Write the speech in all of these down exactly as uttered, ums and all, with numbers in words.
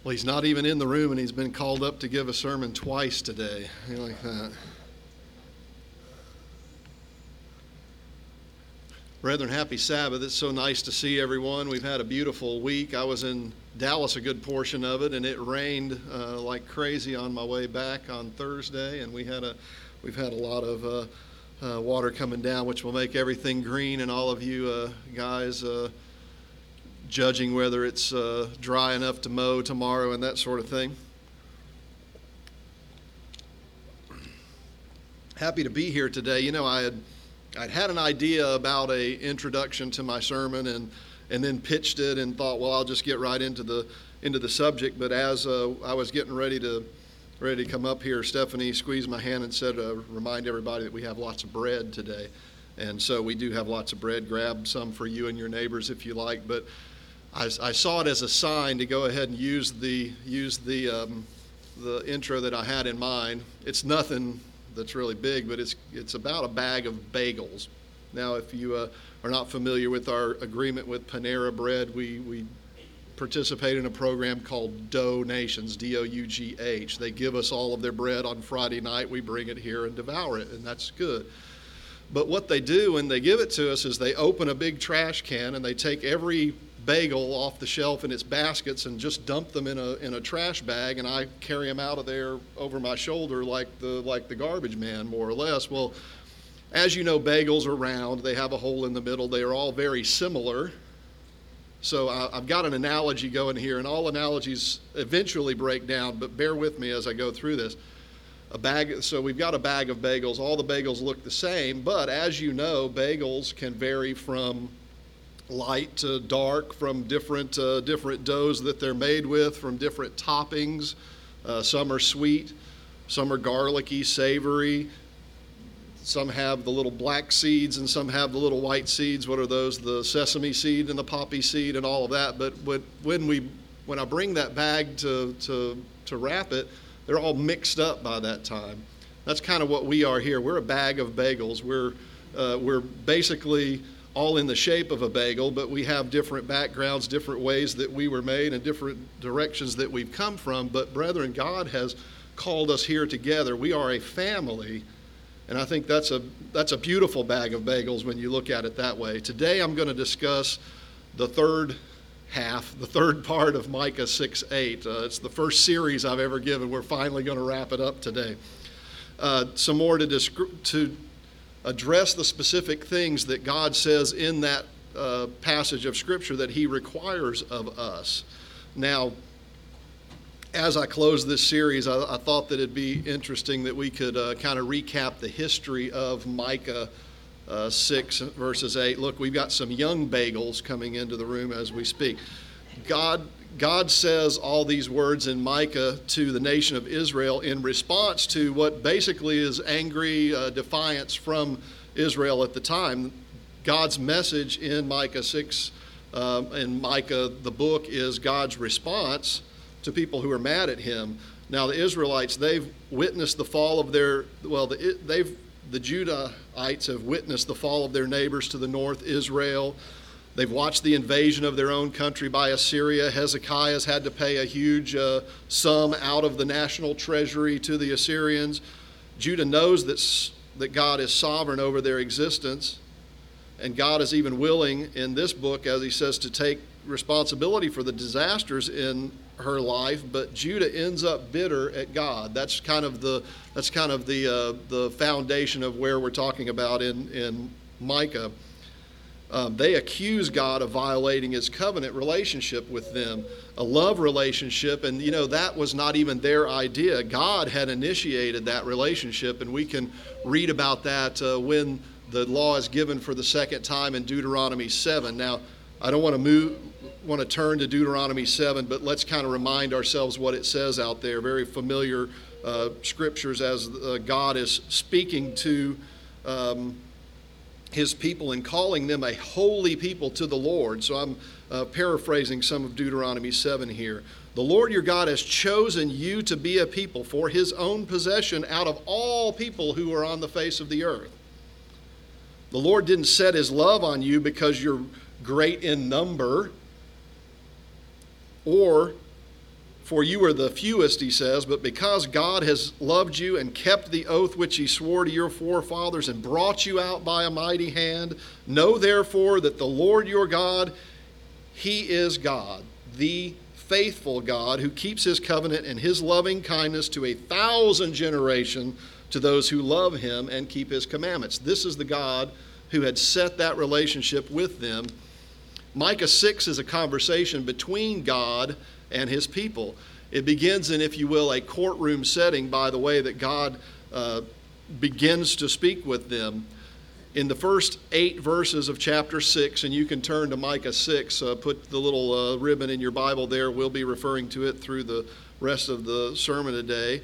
Well, he's not even in the room, and he's been called up to give a sermon twice today. You like that? Brethren, happy Sabbath. It's so nice to see everyone. We've had a beautiful week. I was in Dallas a good portion of it, and it rained uh, like crazy on my way back on Thursday, and we had a, we've had a lot of uh, uh, water coming down, which will make everything green, and all of you uh, guys uh, judging whether it's uh, dry enough to mow tomorrow and that sort of thing. Happy to be here today. You know, I had I'd had an idea about a introduction to my sermon, and and then pitched it and thought, well, I'll just get right into the into the subject. But as uh, I was getting ready to ready to come up here, Stephanie squeezed my hand and said, uh, "Remind everybody that we have lots of bread today." And so we do have lots of bread. Grab some for you and your neighbors if you like. But I, I saw it as a sign to go ahead and use the use the um, the intro that I had in mind. It's nothing that's really big, but it's it's about a bag of bagels. Now, if you uh, are not familiar with our agreement with Panera Bread, we we participate in a program called Donations, D O U G H. They give us all of their bread on Friday night. We bring it here and devour it, and that's good. But what they do when they give it to us is they open a big trash can and they take every bagel off the shelf in its baskets and just dump them in a in a trash bag, and I carry them out of there over my shoulder like the like the garbage man, more or less. Well, as you know, bagels are round. They have a hole in the middle. They are all very similar. So I, I've got an analogy going here, and all analogies eventually break down, but bear with me as I go through this. A bag. So we've got a bag of bagels. All the bagels look the same, but as you know, bagels can vary from light to dark, from different uh, different doughs that they're made with, from different toppings. Uh, some are sweet, some are garlicky, savory. Some have the little black seeds, and some have the little white seeds. What are those? The sesame seed and the poppy seed and all of that. But when when we when I bring that bag to to to wrap it, they're all mixed up by that time. That's kind of what we are here. We're a bag of bagels. We're uh, we're basically all in the shape of a bagel, but we have different backgrounds, different ways that we were made, and different directions that we've come from. But brethren, God has called us here together. We are a family, and I think that's a that's a beautiful bag of bagels when you look at it that way. Today I'm going to discuss the third half, the third part of Micah six eight. Uh, it's the first series I've ever given. We're finally going to wrap it up today. Uh, some more to descri- to address the specific things that God says in that uh, passage of Scripture that He requires of us. Now, as I close this series, I, I thought that it'd be interesting that we could uh, kind of recap the history of Micah uh, six, verses eight. Look, we've got some young bagels coming into the room as we speak. God God says all these words in Micah to the nation of Israel in response to what basically is angry uh, defiance from Israel at the time. God's message in Micah six, uh, and Micah, the book, is God's response to people who are mad at him. Now, the Israelites, they've witnessed the fall of their, well, the, they've, the Judahites have witnessed the fall of their neighbors to the north, Israel. They've watched the invasion of their own country by Assyria. Hezekiah's had to pay a huge uh, sum out of the national treasury to the Assyrians. Judah knows that, that God is sovereign over their existence, and God is even willing in this book, as he says, to take responsibility for the disasters in her life. But Judah ends up bitter at God. That's kind of the that's kind of the uh, the foundation of where we're talking about in in Micah. Um, they accuse God of violating his covenant relationship with them, a love relationship, and you know that was not even their idea. God had initiated that relationship, and we can read about that uh, when the law is given for the second time in Deuteronomy seven. Now, I don't want to move, want to turn to Deuteronomy seven, but let's kind of remind ourselves what it says out there. Very familiar uh, scriptures as uh, God is speaking to Um, his people and calling them a holy people to the Lord. So I'm uh, paraphrasing some of Deuteronomy seven here. The Lord your God has chosen you to be a people for his own possession out of all people who are on the face of the earth. The Lord didn't set his love on you because you're great in number or For you are the fewest, he says, but because God has loved you and kept the oath which he swore to your forefathers and brought you out by a mighty hand, know therefore that the Lord your God, he is God, the faithful God, who keeps his covenant and his loving kindness to a thousand generations to those who love him and keep his commandments. This is the God who had set that relationship with them. Micah six is a conversation between God and his people. It begins in, if you will, a courtroom setting by the way that God uh, begins to speak with them. In the first eight verses of chapter six, and you can turn to Micah six, uh, put the little uh, ribbon in your Bible there. We'll be referring to it through the rest of the sermon today.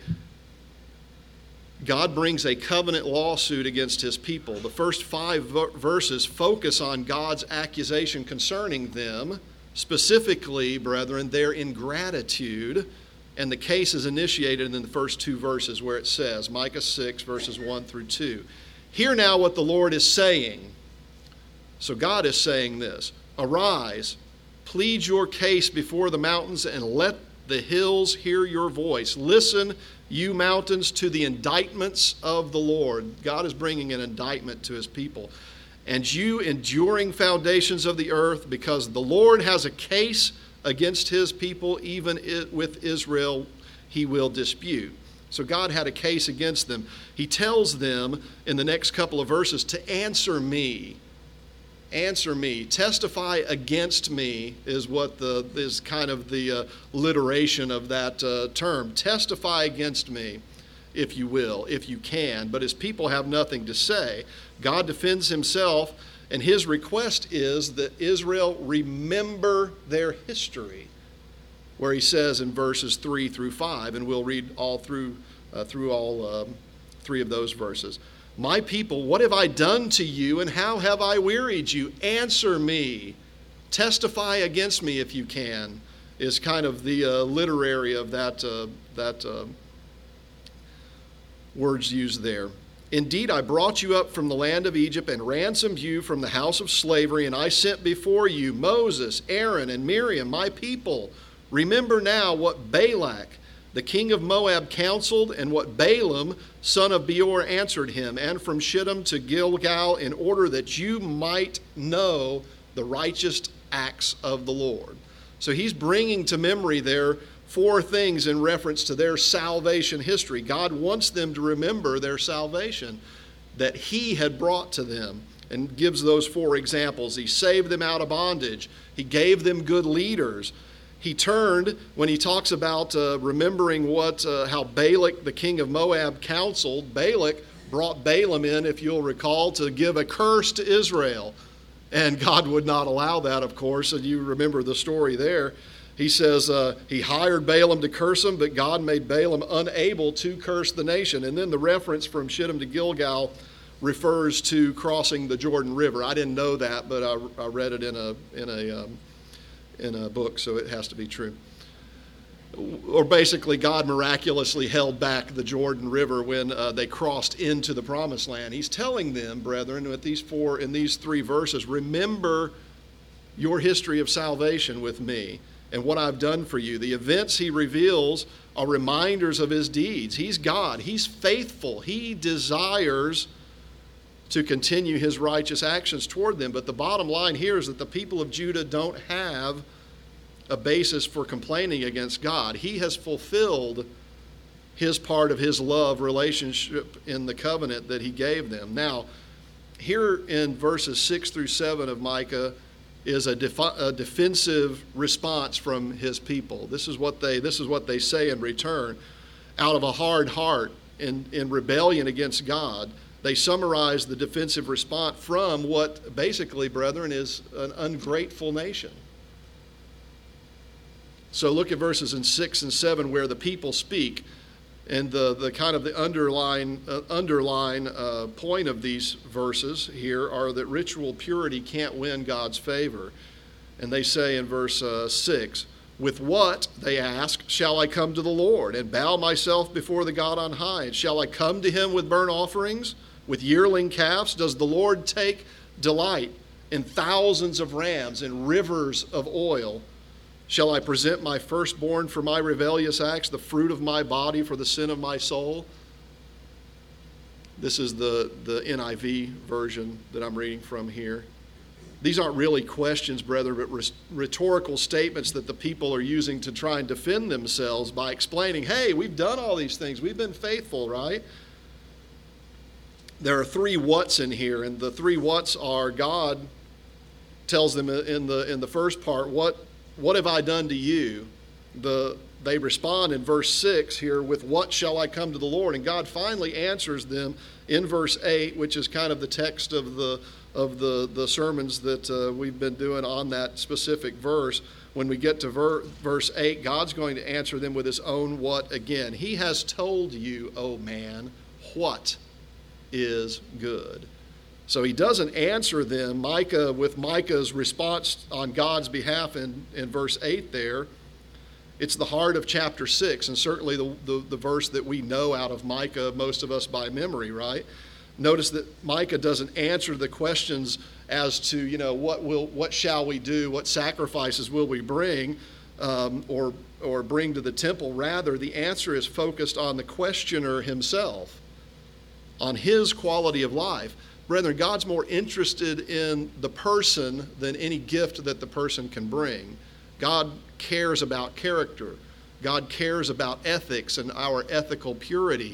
God brings a covenant lawsuit against his people. The first five verses focus on God's accusation concerning them, specifically, brethren, their ingratitude, and the case is initiated in the first two verses where it says, Micah six, verses one through two. Hear now what the Lord is saying. So God is saying this, arise, plead your case before the mountains, and let the hills hear your voice. Listen, you mountains, to the indictments of the Lord. God is bringing an indictment to his people. And you enduring foundations of the earth, because the Lord has a case against his people, even with Israel he will dispute. So God had a case against them. He tells them in the next couple of verses to answer me. Answer me. Testify against me is what the is kind of the uh, alliteration of that uh, term. Testify against me, if you will, if you can. But his people have nothing to say. God defends himself, and his request is that Israel remember their history, where he says in verses three through five, and we'll read all through uh, through all um, three of those verses. My people, what have I done to you, and how have I wearied you? Answer me. Testify against me if you can, is kind of the uh, literary of that, uh, that uh, words used there. Indeed, I brought you up from the land of Egypt and ransomed you from the house of slavery, and I sent before you Moses, Aaron, and Miriam, my people. Remember now what Balak, the king of Moab, counseled, and what Balaam, son of Beor, answered him, and from Shittim to Gilgal, in order that you might know the righteous acts of the Lord. So he's bringing to memory there four things in reference to their salvation history. God wants them to remember their salvation that he had brought to them, and gives those four examples. He saved them out of bondage. He gave them good leaders. He turned, when he talks about uh, remembering what uh, how Balak, the king of Moab, counseled, Balak brought Balaam in, if you'll recall, to give a curse to Israel. And God would not allow that, of course, and you remember the story there. He says uh, he hired Balaam to curse him, but God made Balaam unable to curse the nation. And then the reference from Shittim to Gilgal refers to crossing the Jordan River. I didn't know that, but I, I read it in a in a um, in a book, so it has to be true. Or basically, God miraculously held back the Jordan River when uh, they crossed into the Promised Land. He's telling them, brethren, with these four in these three verses, remember your history of salvation with me and what I've done for you. The events he reveals are reminders of his deeds. He's God. He's faithful. He desires to continue his righteous actions toward them. But the bottom line here is that the people of Judah don't have a basis for complaining against God. He has fulfilled his part of his love relationship in the covenant that he gave them. Now, here in verses six through seven of Micah is a, def- a defensive response from his people. This is what they this is what they say in return. Out of a hard heart, in, in rebellion against God, they summarize the defensive response from what basically, brethren, is an ungrateful nation. So look at verses in six and seven where the people speak, and the, the kind of the underline, uh, underline uh, point of these verses here are that ritual purity can't win God's favor. And they say in verse uh, six, with what, they ask, shall I come to the Lord and bow myself before the God on high? And shall I come to him with burnt offerings? With yearling calves? Does the Lord take delight in thousands of rams and rivers of oil? Shall I present my firstborn for my rebellious acts, the fruit of my body for the sin of my soul? This is the, the N I V version that I'm reading from here. These aren't really questions, brethren, but rhetorical statements that the people are using to try and defend themselves by explaining, hey, we've done all these things. We've been faithful, right? There are three whats in here, and the three whats are God tells them in the in the first part, what what have I done to you? The they respond in verse six here with, what shall I come to the Lord? And God finally answers them in verse eight, which is kind of the text of the of the, the sermons that uh, we've been doing on that specific verse. When we get to ver- verse eight, God's going to answer them with his own what again. He has told you, O man, what is good. So he doesn't answer them. Micah, with Micah's response on God's behalf in, in verse eight there, it's the heart of chapter six, and certainly the, the, the verse that we know out of Micah, most of us by memory, right? Notice that Micah doesn't answer the questions as to, you know, what will, what shall we do, what sacrifices will we bring, um, or or bring to the temple. Rather, the answer is focused on the questioner himself, on his quality of life. Brethren, God's more interested in the person than any gift that the person can bring. God cares about character. God cares about ethics and our ethical purity.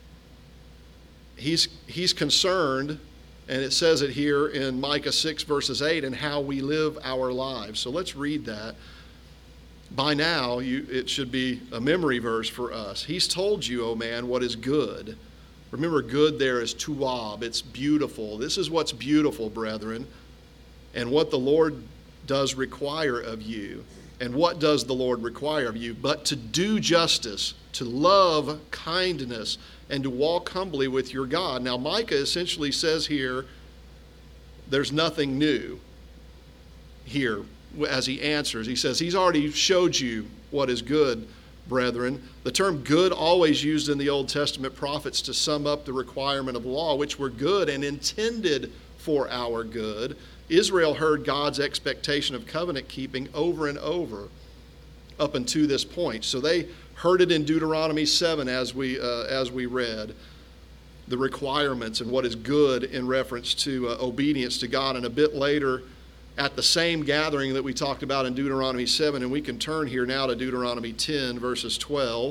He's, he's concerned, and it says it here in Micah six, verses eight, and how we live our lives. So let's read that. By now, you, it should be a memory verse for us. He's told you, O man, what is good. Remember, good there is tuab. It's beautiful. This is what's beautiful, brethren, and what the Lord does require of you. And what does the Lord require of you? But to do justice, to love kindness, and to walk humbly with your God. Now, Micah essentially says here, there's nothing new here as he answers. He says he's already showed you what is good, brethren. The term good, always used in the Old Testament prophets to sum up the requirement of law, which were good and intended for our good. Israel heard God's expectation of covenant keeping over and over up until this point. So they heard it in Deuteronomy seven as we uh, as we read, the requirements and what is good in reference to uh, obedience to God. And a bit later, at the same gathering that we talked about in Deuteronomy seven, and we can turn here now to Deuteronomy ten, verses twelve.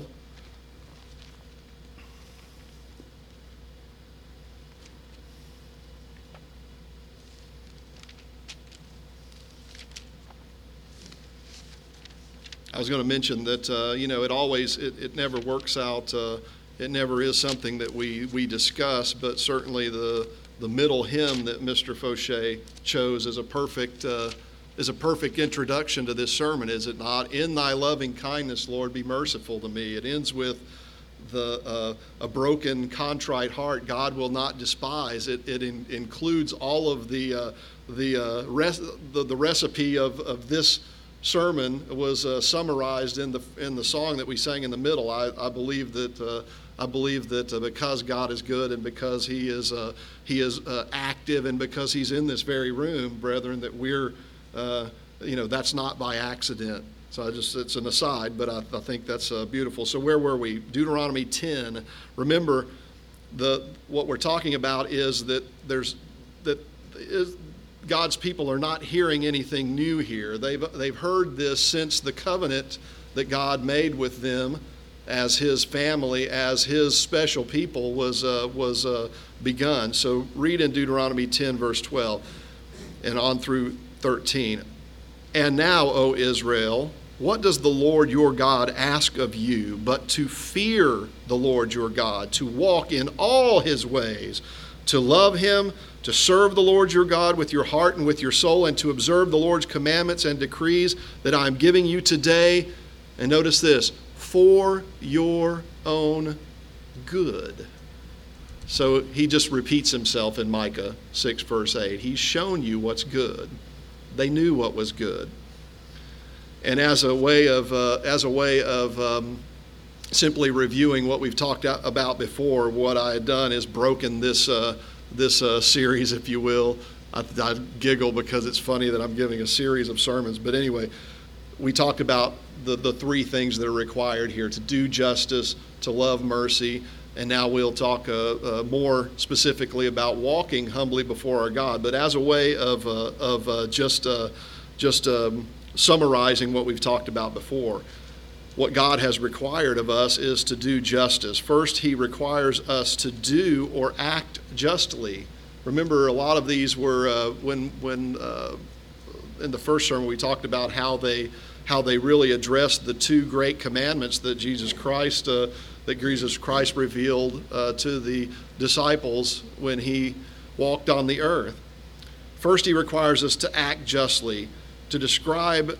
I was going to mention that, uh, you know, it always, it, it never works out, uh, it never is something that we, we discuss, but certainly the the middle hymn that Mister Fauché chose is a perfect uh, is a perfect introduction to this sermon, is it not? In thy loving kindness, Lord, be merciful to me. It ends with the uh, a broken, contrite heart God will not despise. It it in, includes all of the uh, the, uh, res- the the recipe of, of this sermon was uh, summarized in the in the song that we sang in the middle. I, I believe that uh, I believe that uh, because God is good and because He is uh, He is uh, active and because He's in this very room, brethren, that we're uh, you know that's not by accident. So I just it's an aside, but I, I think that's uh, beautiful. So where were we? Deuteronomy ten. Remember, the what we're talking about is that there's that is. God's people are not hearing anything new here. They've, they've heard this since the covenant that God made with them as His family, as His special people was, uh, was uh, begun. So read in Deuteronomy ten, verse twelve, and on through thirteen. And now, O Israel, what does the Lord your God ask of you but to fear the Lord your God, to walk in all His ways, to love Him, to serve the Lord your God with your heart and with your soul, and to observe the Lord's commandments and decrees that I am giving you today. And notice this, for your own good. So he just repeats himself in Micah six, verse eight. He's shown you what's good. They knew what was good. And as a way of, uh, as a way of um, simply reviewing what we've talked about before, what I had done is broken this uh, this uh, series, if you will. I, I giggle because it's funny that I'm giving a series of sermons. But anyway, we talked about the, the three things that are required here: to do justice, to love mercy, and now we'll talk uh, uh, more specifically about walking humbly before our God. But as a way of uh, of uh, just uh, just um, summarizing what we've talked about before, what God has required of us is to do justice. First, He requires us to do or act justly. Remember, a lot of these were uh, when when uh, in the first sermon we talked about how they how they really addressed the two great commandments that Jesus Christ. Uh, that Jesus Christ revealed uh, to the disciples when He walked on the earth. First, He requires us to act justly. To describe,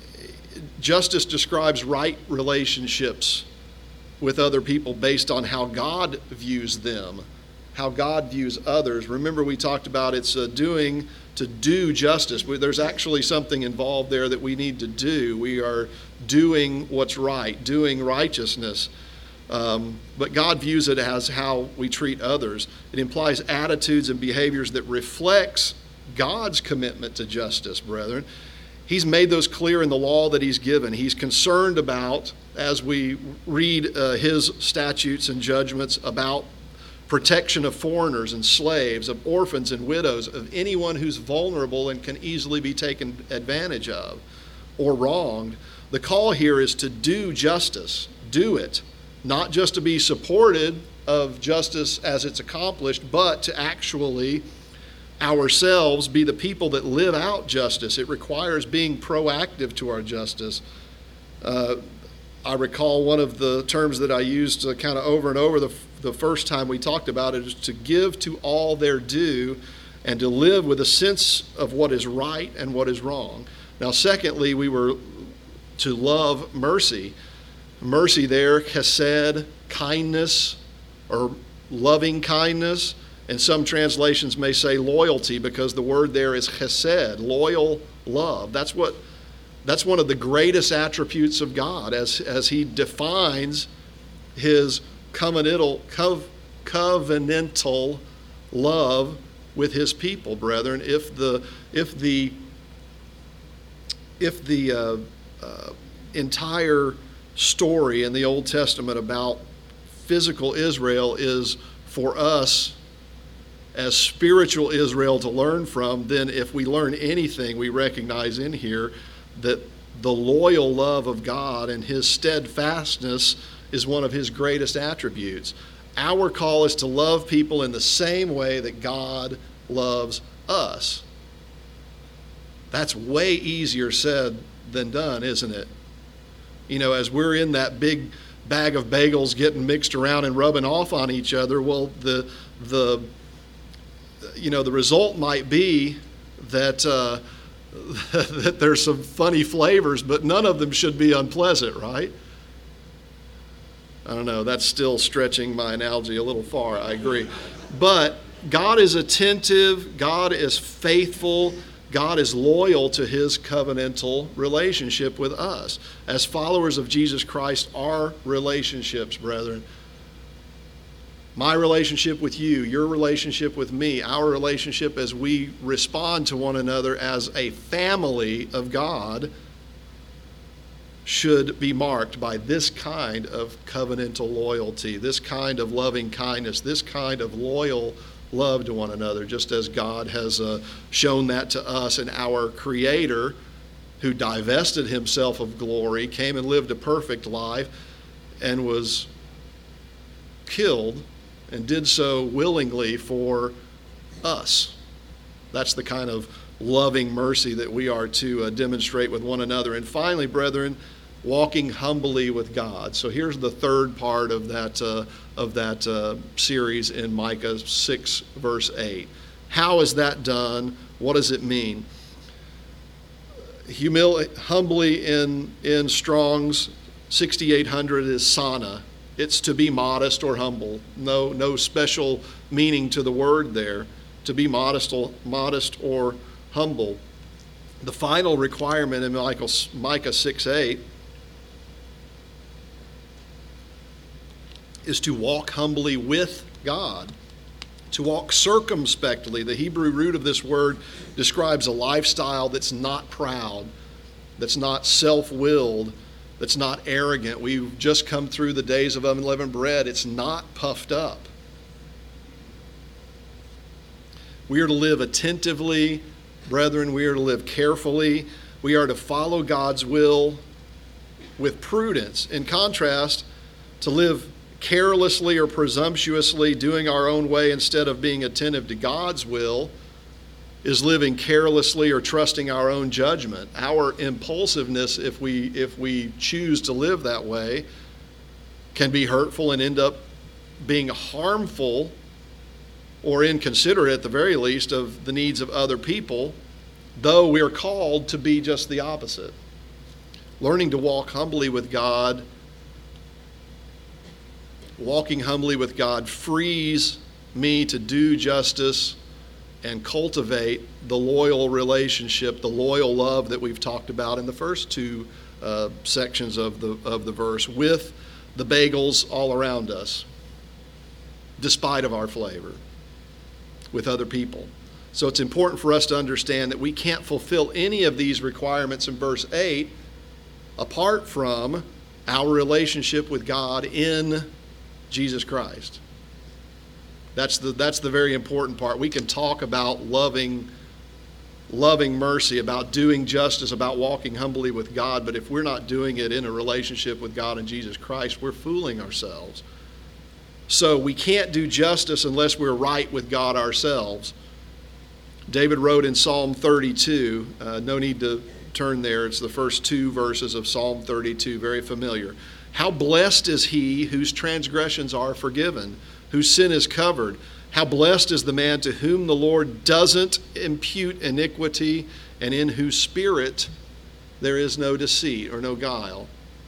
justice describes right relationships with other people based on how God views them, how God views others. Remember, we talked about it's uh, doing, to do justice. There's actually something involved there that we need to do. We are doing what's right, doing righteousness. Um, but God views it as how we treat others. It implies attitudes and behaviors that reflects God's commitment to justice, brethren. He's made those clear in the law that He's given. He's concerned about, as we read uh, His statutes and judgments, about protection of foreigners and slaves, of orphans and widows, of anyone who's vulnerable and can easily be taken advantage of or wronged. The call here is to do justice. Do it. Not just to be supported of justice as it's accomplished, but to actually ourselves be the people that live out justice. It requires being proactive to our justice. Uh, I recall one of the terms that I used uh, kind of over and over the, the first time we talked about it is to give to all their due and to live with a sense of what is right and what is wrong. Now, secondly, we were to love mercy. Mercy there, chesed, kindness, or loving kindness. And some translations may say loyalty, because the word there is chesed, loyal love. That's what that's one of the greatest attributes of God as, as He defines His covenantal, cov, covenantal love with His people, brethren. If the if the if the uh, uh, entire story in the Old Testament about physical Israel is for us as spiritual Israel to learn from, then if we learn anything, we recognize in here that the loyal love of God and His steadfastness is one of His greatest attributes. Our call is to love people in the same way that God loves us. That's way easier said than done, isn't it? You know, as we're in that big bag of bagels getting mixed around and rubbing off on each other, well, the the you know the result might be that uh, that there's some funny flavors, but none of them should be unpleasant, right? I don't know. That's still stretching my analogy a little far. I agree, but God is attentive. God is faithful. God is loyal to His covenantal relationship with us. As followers of Jesus Christ, our relationships, brethren, my relationship with you, your relationship with me, our relationship as we respond to one another as a family of God, should be marked by this kind of covenantal loyalty, this kind of loving kindness, this kind of loyal love to one another, just as God has uh, shown that to us. And our Creator, who divested Himself of glory, came and lived a perfect life and was killed, and did so willingly for us. That's the kind of loving mercy that we are to uh, demonstrate with one another. And finally, brethren, walking humbly with God. So here's the third part of that uh, of that uh, series in Micah six, verse eight. How is that done? What does it mean? Humil- humbly in in Strong's sixty-eight hundred is sana. It's to be modest or humble. No no special meaning to the word there. To be modest or, modest or humble. The final requirement in Micah six eight is to walk humbly with God, to walk circumspectly. The Hebrew root of this word describes a lifestyle that's not proud, that's not self-willed, that's not arrogant. We've just come through the days of unleavened bread. It's not puffed up. We are to live attentively, brethren. We are to live carefully. We are to follow God's will with prudence. In contrast, to live carelessly or presumptuously, doing our own way instead of being attentive to God's will, is living carelessly or trusting our own judgment. Our impulsiveness, if we if we choose to live that way, can be hurtful and end up being harmful or inconsiderate, at the very least, of the needs of other people, though we are called to be just the opposite. Learning to walk humbly with God, walking humbly with God frees me to do justice and cultivate the loyal relationship, the loyal love that we've talked about in the first two uh, sections of the of the verse with the bagels all around us, despite of our flavor, with other people. So it's important for us to understand that we can't fulfill any of these requirements in verse eight apart from our relationship with God in Jesus Christ. That's the that's the very important part. We can talk about loving loving mercy, about doing justice, about walking humbly with God, but if we're not doing it in a relationship with God and Jesus Christ, we're fooling ourselves. So we can't do justice unless we're right with God ourselves. David wrote in Psalm thirty-two, uh, no need to turn there, it's the first two verses of Psalm thirty-two, very familiar. How blessed is he whose transgressions are forgiven, whose sin is covered. How blessed is the man to whom the Lord doesn't impute iniquity, and in whose spirit there is no deceit or no guile.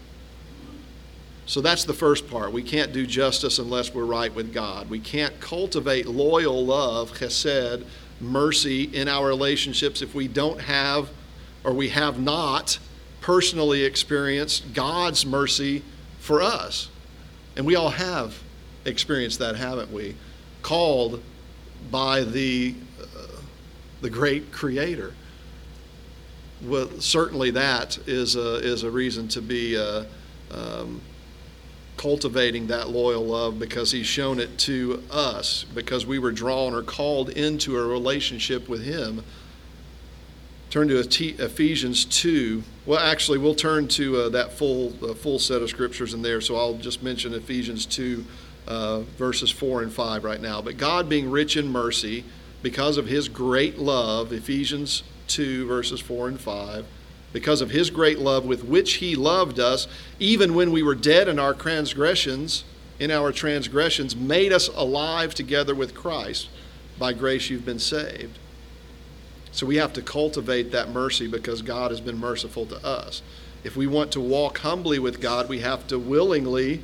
So that's the first part. We can't do justice unless we're right with God. We can't cultivate loyal love, chesed, mercy in our relationships if we don't have, or we have not personally experienced God's mercy for us. And we all have experienced that, haven't we? Called by the uh, the great Creator. Well, certainly that is a, is a reason to be uh, um, cultivating that loyal love, because He's shown it to us, because we were drawn or called into a relationship with Him. Turn to Ephesians two. Well, actually, we'll turn to uh, that full uh, full set of scriptures in there, so I'll just mention Ephesians two, uh, verses four and five right now. But God, being rich in mercy, because of His great love, Ephesians two, verses four and five, because of His great love with which He loved us, even when we were dead in our transgressions, in our transgressions, made us alive together with Christ. By grace you've been saved. So we have to cultivate that mercy because God has been merciful to us. If we want to walk humbly with God, we have to willingly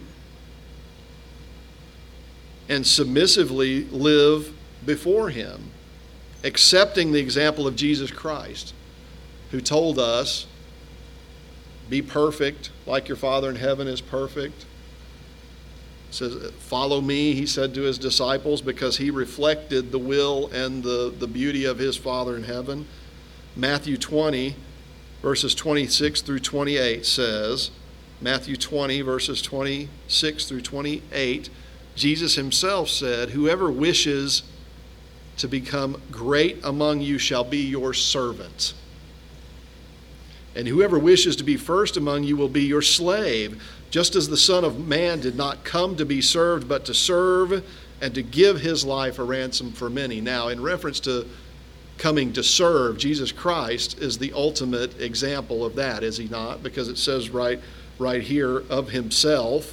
and submissively live before Him, accepting the example of Jesus Christ, who told us, be perfect like your Father in heaven is perfect. It says, follow me, He said to His disciples, because He reflected the will and the, the beauty of His Father in heaven. Matthew twenty, verses twenty-six through twenty-eight says, Matthew twenty, verses twenty-six through twenty-eight, Jesus Himself said, whoever wishes to become great among you shall be your servant. And whoever wishes to be first among you will be your slave. Just as the Son of Man did not come to be served, but to serve and to give His life a ransom for many. Now, in reference to coming to serve, Jesus Christ is the ultimate example of that, is He not? Because it says right, right here of Himself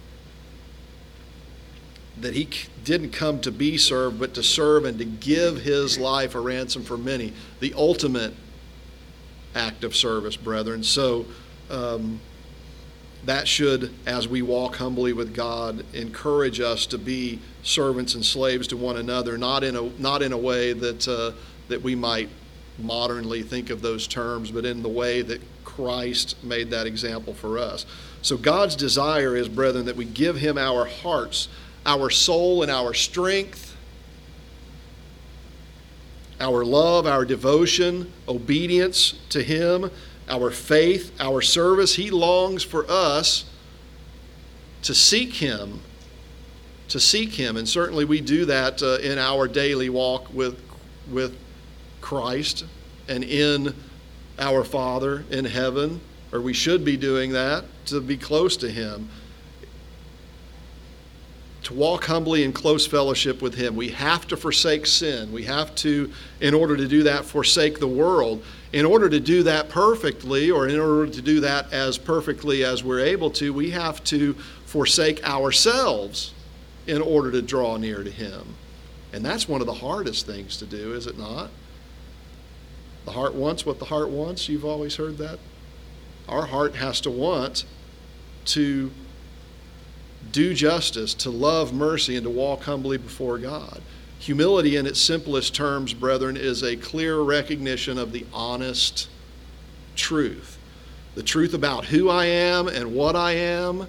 that He didn't come to be served, but to serve and to give His life a ransom for many. The ultimate act of service, brethren. So, um, that should, as we walk humbly with God, encourage us to be servants and slaves to one another, not in a not in a way that uh, that we might modernly think of those terms, but in the way that Christ made that example for us. So God's desire is, brethren, that we give Him our hearts, our soul, and our strength, our love, our devotion, obedience to Him, our faith, our service. He longs for us to seek Him, to seek Him. And certainly we do that uh, in our daily walk with, with Christ and in our Father in heaven, or we should be doing that to be close to Him. To walk humbly in close fellowship with Him. We have to forsake sin. We have to, in order to do that, forsake the world. In order to do that perfectly, or in order to do that as perfectly as we're able to, we have to forsake ourselves in order to draw near to Him. And that's one of the hardest things to do, is it not? The heart wants what the heart wants. You've always heard that. Our heart has to want to do justice, to love mercy, and to walk humbly before God. Humility in its simplest terms, brethren, is a clear recognition of the honest truth. The truth about who I am and what I am.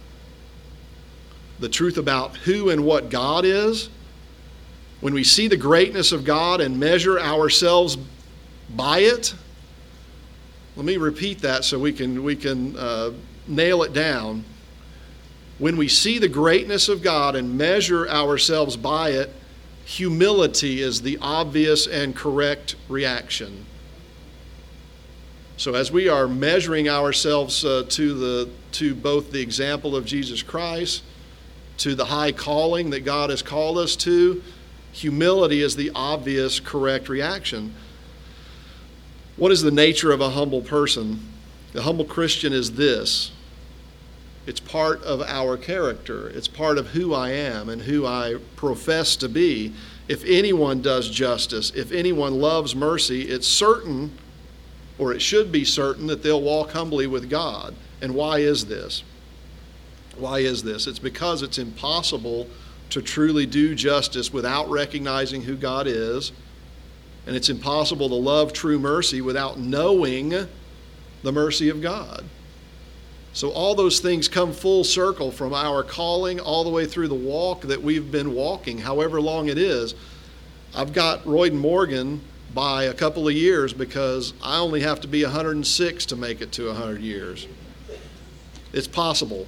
The truth about who and what God is. When we see the greatness of God and measure ourselves by it. Let me repeat that so we can, we can uh, nail it down. When we see the greatness of God and measure ourselves by it, humility is the obvious and correct reaction. So as we are measuring ourselves uh, to the to both the example of Jesus Christ, to the high calling that God has called us to, humility is the obvious correct reaction. What is the nature of a humble person? The humble Christian is this. It's part of our character. It's part of who I am and who I profess to be. If anyone does justice, if anyone loves mercy, it's certain, or it should be certain, that they'll walk humbly with God. And why is this? Why is this? It's because it's impossible to truly do justice without recognizing who God is. And it's impossible to love true mercy without knowing the mercy of God. So all those things come full circle from our calling all the way through the walk that we've been walking, however long it is. I've got Royden Morgan by a couple of years because I only have to be one hundred six to make it to one hundred years. It's possible.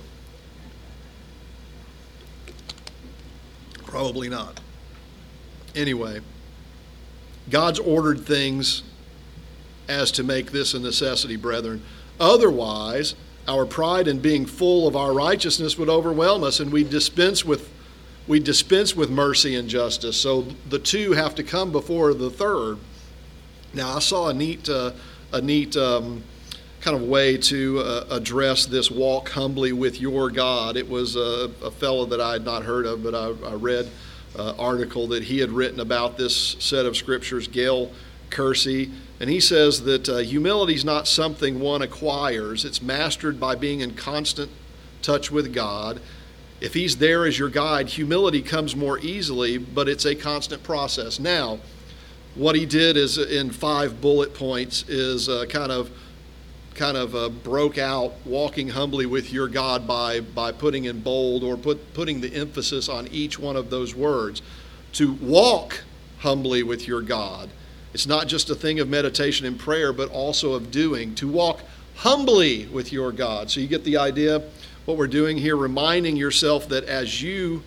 Probably not. Anyway, God's ordered things as to make this a necessity, brethren. Otherwise, our pride in being full of our righteousness would overwhelm us, and we dispense with we dispense with mercy and justice. So the two have to come before the third. Now, I saw a neat uh, a neat um, kind of way to uh, address this walk humbly with your God. It was a, a fellow that I had not heard of, but I, I read an article that he had written about this set of scriptures, Gail Kersey. And he says that uh, humility is not something one acquires. It's mastered by being in constant touch with God. If He's there as your guide, humility comes more easily, but it's a constant process. Now, what he did is in five bullet points is uh, kind of kind of uh, broke out walking humbly with your God by by putting in bold or put putting the emphasis on each one of those words. To walk humbly with your God. It's not just a thing of meditation and prayer, but also of doing. To walk humbly with your God. So you get the idea, what we're doing here, reminding yourself that as you,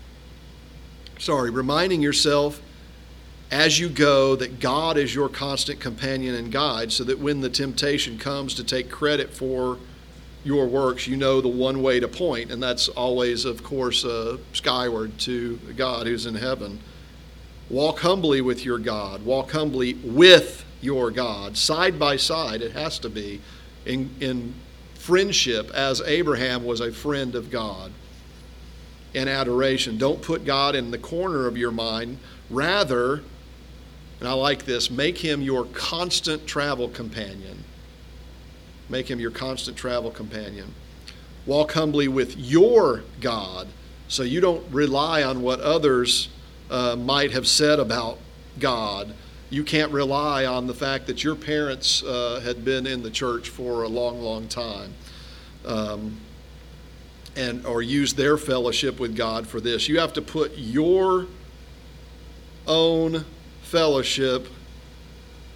sorry, reminding yourself as you go that God is your constant companion and guide, so that when the temptation comes to take credit for your works, you know the one way to point, and that's always, of course, uh, skyward to God who's in heaven. Walk humbly with your God. Walk humbly with your God. Side by side, it has to be, in, in friendship, as Abraham was a friend of God. In adoration. Don't put God in the corner of your mind. Rather, and I like this, make Him your constant travel companion. Make Him your constant travel companion. Walk humbly with your God, so you don't rely on what others Uh, might have said about God. You can't rely on the fact that your parents uh, had been in the church for a long, long time, um, and or use their fellowship with God for this. You have to put your own fellowship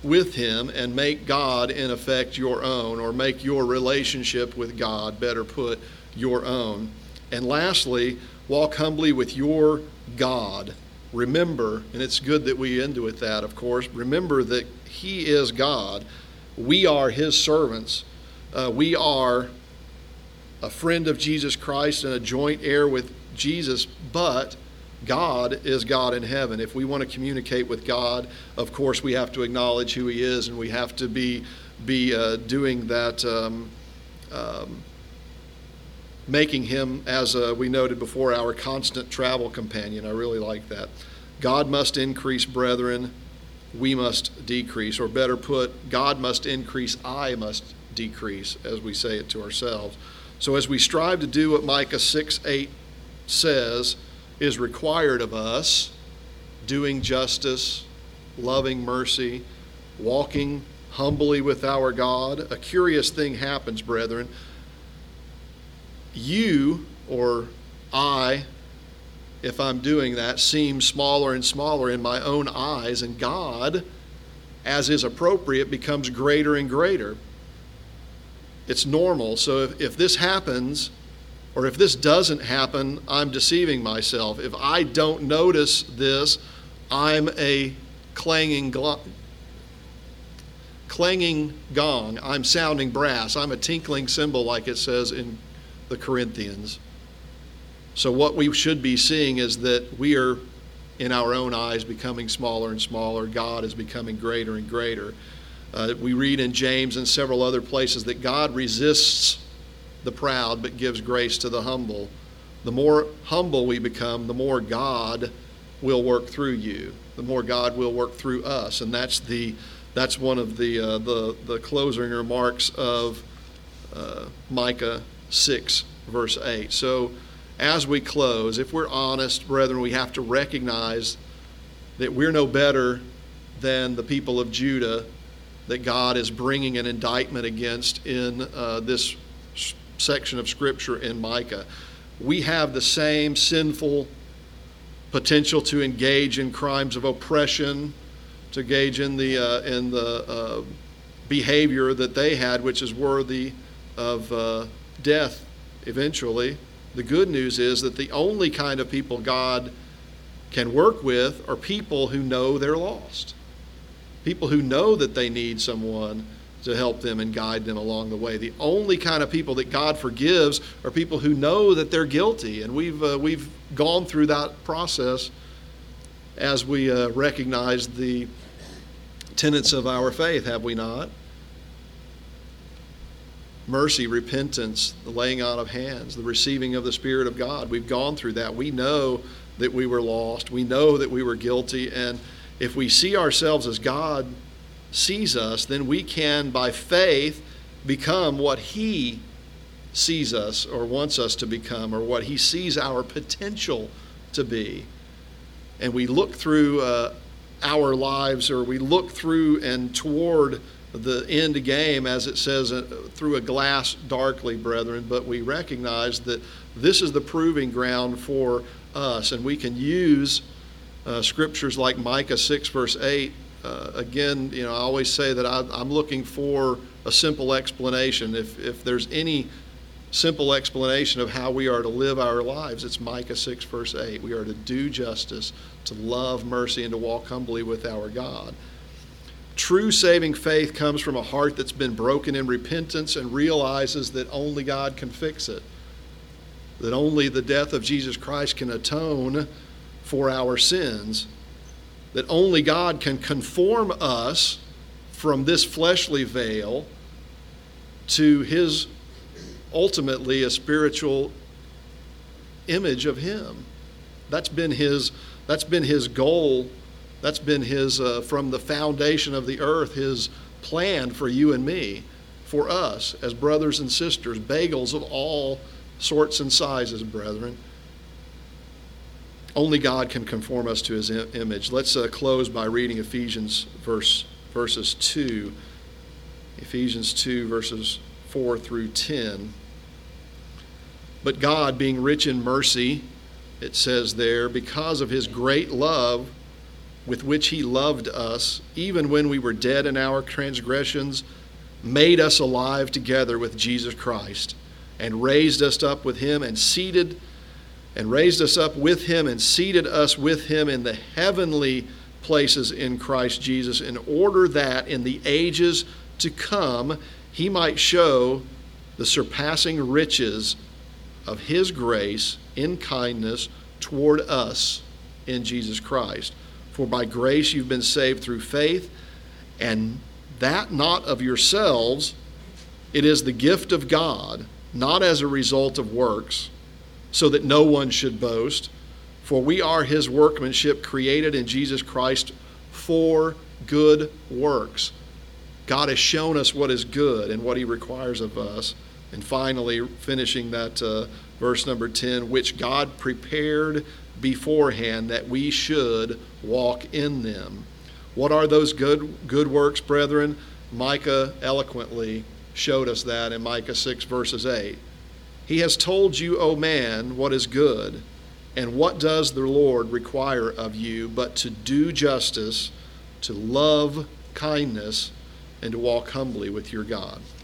with him and make God, in effect, your own, or make your relationship with God, better put, your own. And lastly, walk humbly with your God. Remember, and it's good that we end with that, of course, remember that he is God. We are his servants. Uh, we are a friend of Jesus Christ and a joint heir with Jesus, but God is God in heaven. If we want to communicate with God, of course, we have to acknowledge who he is, and we have to be be uh, doing that, um, um, making him, as uh, we noted before, our constant travel companion. I really like that. God must increase, brethren. We must decrease. Or better put, God must increase, I must decrease, as we say it to ourselves. So as we strive to do what Micah six eight says is required of us, doing justice, loving mercy, walking humbly with our God, a curious thing happens, brethren. You, or I, if I'm doing that, seem smaller and smaller in my own eyes, and God, as is appropriate, becomes greater and greater. It's normal. So if, if this happens, or if this doesn't happen, I'm deceiving myself. If I don't notice this, I'm a clanging, gl- clanging gong. I'm sounding brass. I'm a tinkling cymbal, like it says in the Corinthians. So what we should be seeing is that we are, in our own eyes, becoming smaller and smaller. God is becoming greater and greater. Uh, we read in James and several other places that God resists the proud but gives grace to the humble. The more humble we become, the more God will work through you. The more God will work through us. And that's the that's one of the uh, the the closing remarks of uh, Micah six verse eight. So as we close, if we're honest, brethren, we have to recognize that we're no better than the people of Judah that God is bringing an indictment against in uh, this section of Scripture in Micah. We have the same sinful potential to engage in crimes of oppression, to engage in the uh, in the uh, behavior that they had, which is worthy of uh, death eventually. The good news is that the only kind of people God can work with are people who know they're lost. People who know that they need someone to help them and guide them along the way. The only kind of people that God forgives are people who know that they're guilty. And we've uh, we've gone through that process as we uh, recognize the tenets of our faith, have we not? Mercy, repentance, the laying on of hands, the receiving of the Spirit of God. We've gone through that. We know that we were lost. We know that we were guilty. And if we see ourselves as God sees us, then we can, by faith, become what He sees us or wants us to become, or what He sees our potential to be. And we look through uh, our lives, or we look through and toward the end game, as it says, uh, through a glass darkly, brethren, but we recognize that this is the proving ground for us, and we can use uh, scriptures like Micah six verse eight. Uh, again, you know, I always say that I, I'm looking for a simple explanation. If if there's any simple explanation of how we are to live our lives, it's Micah six verse eight. We are to do justice, to love mercy, and to walk humbly with our God. True saving faith comes from a heart that's been broken in repentance and realizes that only God can fix it, that only the death of Jesus Christ can atone for our sins, that only God can conform us from this fleshly veil to His ultimately a spiritual image of Him. That's been His, that's been His goal. That's been His, uh, from the foundation of the earth, His plan for you and me, for us as brothers and sisters, bagels of all sorts and sizes, brethren. Only God can conform us to His image. Let's uh, close by reading Ephesians verse, verses two. Ephesians two, verses four through ten. But God, being rich in mercy, it says there, because of His great love with which he loved us, even when we were dead in our transgressions, made us alive together with Jesus Christ, and raised us up with him and seated and raised us up with him and seated us with him in the heavenly places in Christ Jesus, in order that in the ages to come he might show the surpassing riches of his grace in kindness toward us in Jesus Christ. For by grace you've been saved through faith, and that not of yourselves, it is the gift of God, not as a result of works, so that no one should boast. For we are his workmanship, created in Jesus Christ for good works. God has shown us what is good and what he requires of us. And finally, finishing that uh, verse number ten, which God prepared beforehand that we should walk in them. What are those good good works, brethren? Micah eloquently showed us that in Micah six, verses eight. He has told you, O man, what is good, and what does the Lord require of you but to do justice, to love kindness, and to walk humbly with your God.